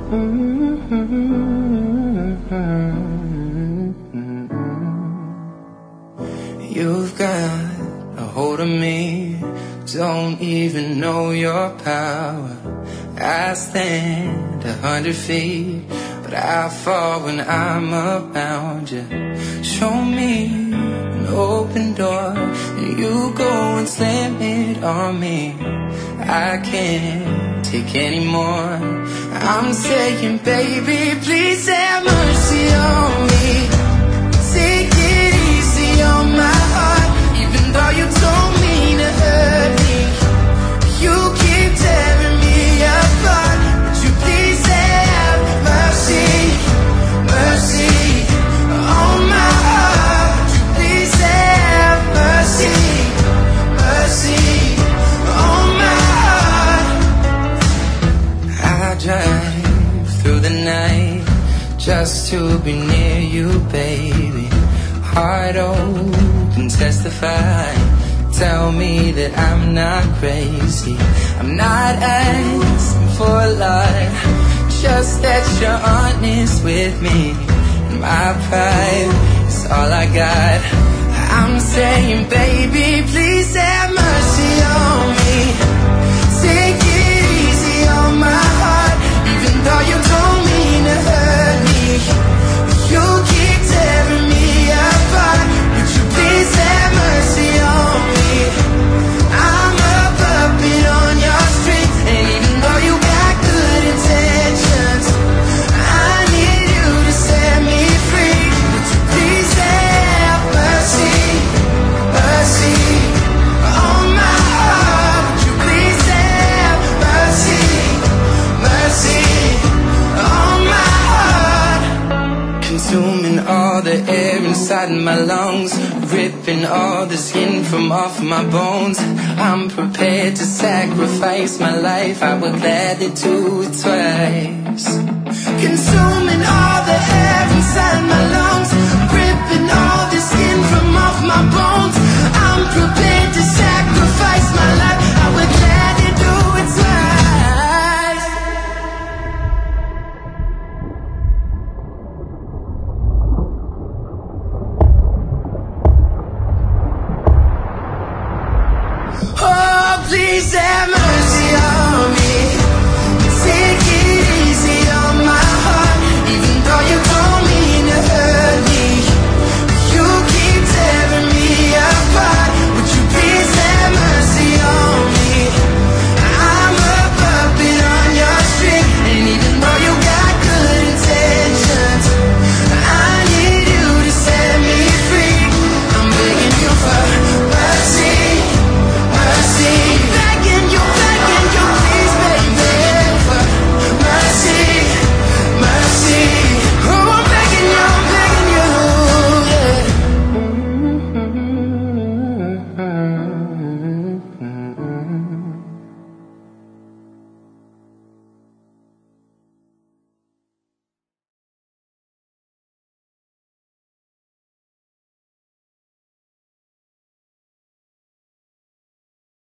You've got a hold of me, don't even know your power. I stand 100 feet, but I fall when I'm around you. Show me an open door, and you go and slam it on me. I can't take any more. I'm saying, baby, please have mercy on me. Take it easy on my heart, even though you don't mean to hurt me. You keep tearing me apart. Would you please have mercy, mercy on my heart? Would you please have mercy, mercy on my heart? I drive through the night just to be near you, baby. Heart open, testify. Tell me that I'm not crazy. I'm not asking for a lot, just that you're honest with me. And my pride is all I got. I'm saying, baby, please have mercy on me. Take it easy on my heart, even though you don't mean to hurt me. You keep tearing me apart. Would you please have mercy on me? I'm a puppet on your string, and even though you got good intentions, I need you to set me free. Would you please have mercy, mercy on my heart? Would you please have mercy, mercy on my heart? Consuming all the air inside my lungs, ripping all the skin from off my bones. I'm prepared to sacrifice my life, I would gladly do it twice.